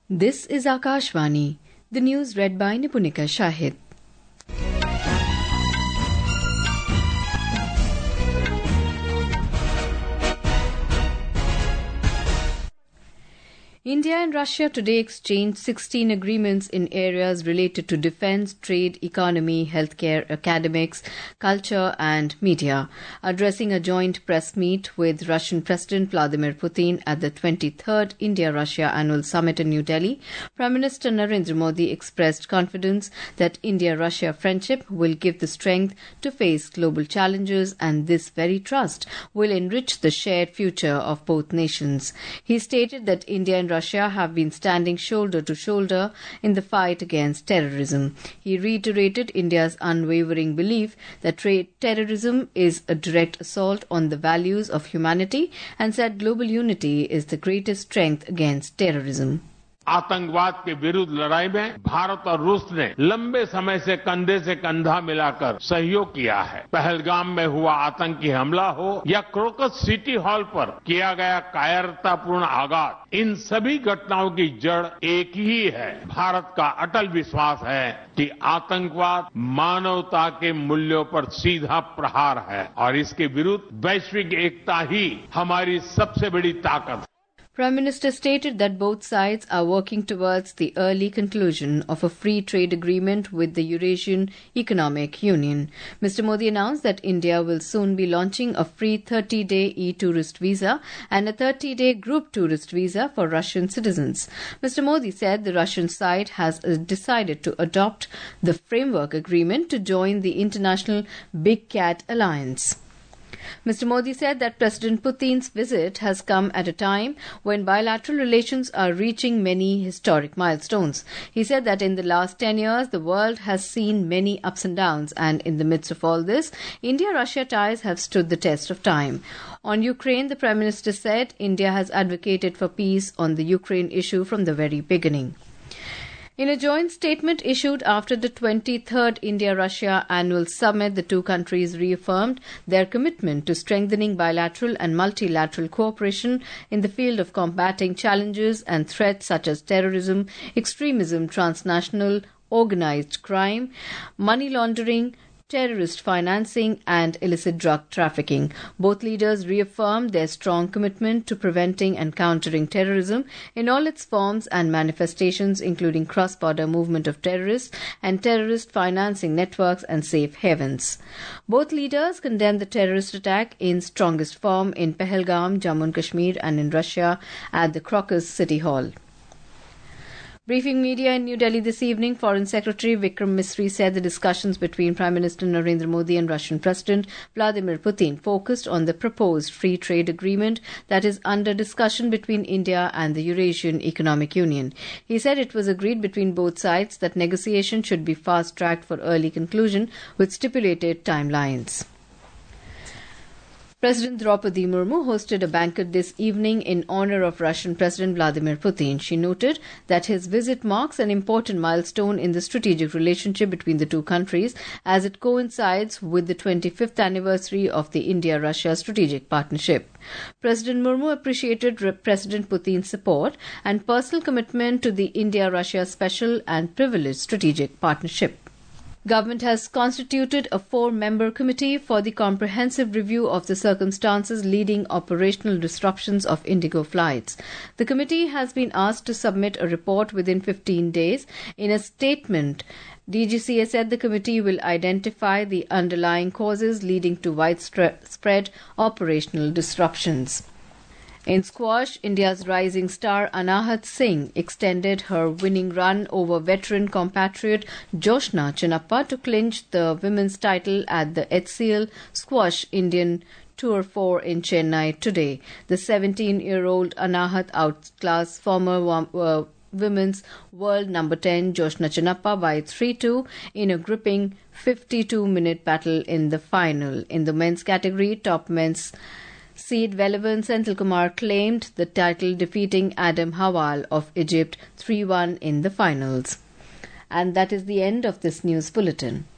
This is Akashvani. The news read by Nipunika Shahid. India and Russia today exchanged 16 agreements in areas related to defence, trade, economy, healthcare, academics, culture and media. Addressing a joint press meet with Russian President Vladimir Putin at the 23rd India-Russia Annual Summit in New Delhi, Prime Minister Narendra Modi expressed confidence that India-Russia friendship will give the strength to face global challenges, and this very trust will enrich the shared future of both nations. He stated that India and Russia have been standing shoulder to shoulder in the fight against terrorism. He reiterated India's unwavering belief that terrorism is a direct assault on the values of humanity and said global unity is the greatest strength against terrorism. आतंकवाद के विरुद्ध लड़ाई में भारत और रूस ने लंबे समय से कंधा मिलाकर सहयोग किया है। पहलगाम में हुआ आतंकी हमला हो या क्रोकस सिटी हॉल पर किया गया कायरतापूर्ण आघात, इन सभी घटनाओं की जड़ एक ही है। भारत का अटल विश्वास है कि आतंकवाद मानवता के मूल्यों पर सीधा प्रहार है और इसके विरुद्ध वैश्विक एकता ही हमारी सबसे बड़ी ताकत है। Prime Minister stated that both sides are working towards the early conclusion of a free trade agreement with the Eurasian Economic Union. Mr. Modi announced that India will soon be launching a free 30-day e-tourist visa and a 30-day group tourist visa for Russian citizens. Mr. Modi said the Russian side has decided to adopt the framework agreement to join the international Big Cat Alliance. Mr. Modi said that President Putin's visit has come at a time when bilateral relations are reaching many historic milestones. He said that in the last 10 years, the world has seen many ups and downs, and in the midst of all this, India-Russia ties have stood the test of time. On Ukraine, the Prime Minister said India has advocated for peace on the Ukraine issue from the very beginning. In a joint statement issued after the 23rd India-Russia Annual Summit, the two countries reaffirmed their commitment to strengthening bilateral and multilateral cooperation in the field of combating challenges and threats such as terrorism, extremism, transnational organised crime, money laundering, terrorist financing and illicit drug trafficking. Both leaders reaffirmed their strong commitment to preventing and countering terrorism in all its forms and manifestations, including cross-border movement of terrorists and terrorist financing networks and safe havens. Both leaders condemned the terrorist attack in strongest form in Pahalgam, Jammu and Kashmir, and in Russia at the Crocus City Hall. Briefing media in New Delhi this evening, Foreign Secretary Vikram Misri said the discussions between Prime Minister Narendra Modi and Russian President Vladimir Putin focused on the proposed free trade agreement that is under discussion between India and the Eurasian Economic Union. He said it was agreed between both sides that negotiations should be fast-tracked for early conclusion with stipulated timelines. President Draupadi Murmu hosted a banquet this evening in honour of Russian President Vladimir Putin. She noted that his visit marks an important milestone in the strategic relationship between the two countries as it coincides with the 25th anniversary of the India-Russia strategic partnership. President Murmu appreciated President Putin's support and personal commitment to the India-Russia special and privileged strategic partnership. Government has constituted a 4-member committee for the comprehensive review of the circumstances leading operational disruptions of Indigo flights. The committee has been asked to submit a report within 15 days. In a statement, DGCA said the committee will identify the underlying causes leading to widespread operational disruptions. In squash, India's rising star Anahat Singh extended her winning run over veteran compatriot Joshna Chinnappa to clinch the women's title at the HCL Squash Indian Tour 4 in Chennai today. The 17-year-old Anahat outclassed former women's world number 10 Joshna Chinnappa by 3-2 in a gripping 52-minute battle in the final. In the men's category, top men's seed Velavan Senthilkumar claimed the title, defeating Adam Hawal of Egypt 3-1 in the finals. And that is the end of this news bulletin.